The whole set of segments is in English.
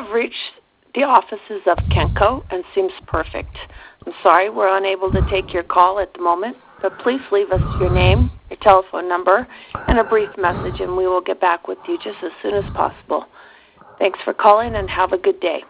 have reached the offices of Kenco and seems perfect. I'm sorry we're unable to take your call at the moment, but please leave us your name, your telephone number, and a brief message, and we will get back with you just as soon as possible. Thanks for calling, and have a good day.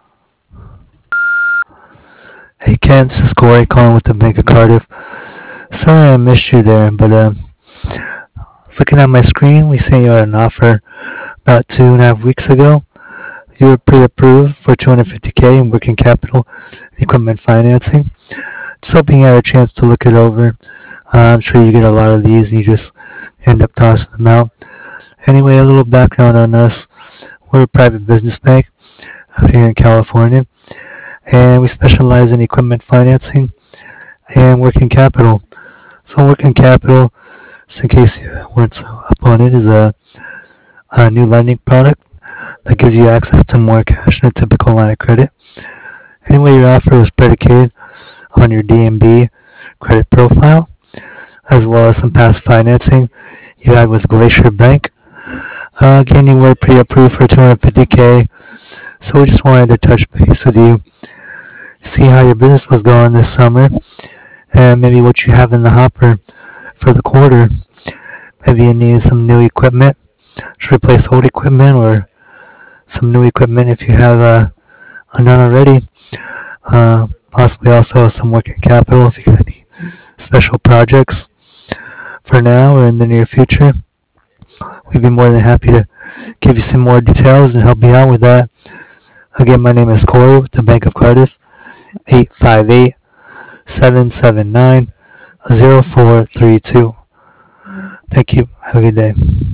Hey Ken, this is Corey calling with the Bank of Cardiff. Sorry I missed you there, but looking at my screen, we sent you out an offer about 2.5 weeks ago. You were pre-approved for 250K in working capital and equipment financing. Just hoping you had a chance to look it over. I'm sure you get a lot of these and you just end up tossing them out. Anyway, a little background on us. We're a private business bank out here in California, and we specialize in equipment financing and working capital. So working capital, just in case you weren't up on it, is a new lending product that gives you access to more cash than a typical line of credit. Anyway, your offer is predicated on your DMB credit profile, as well as some past financing you had with Glacier Bank. Again, you were pre-approved for 250K, so we just wanted to touch base with you, see how your business was going this summer, and maybe what you have in the hopper for the quarter. Maybe you need some new equipment to replace old equipment, or some new equipment if you have none already. Possibly also some working capital if you got any special projects for now or in the near future. We'd be more than happy to give you some more details and help you out with that. Again, my name is Corey with the Bank of Cardiff, 858-779-0432. Thank you. Have a good day.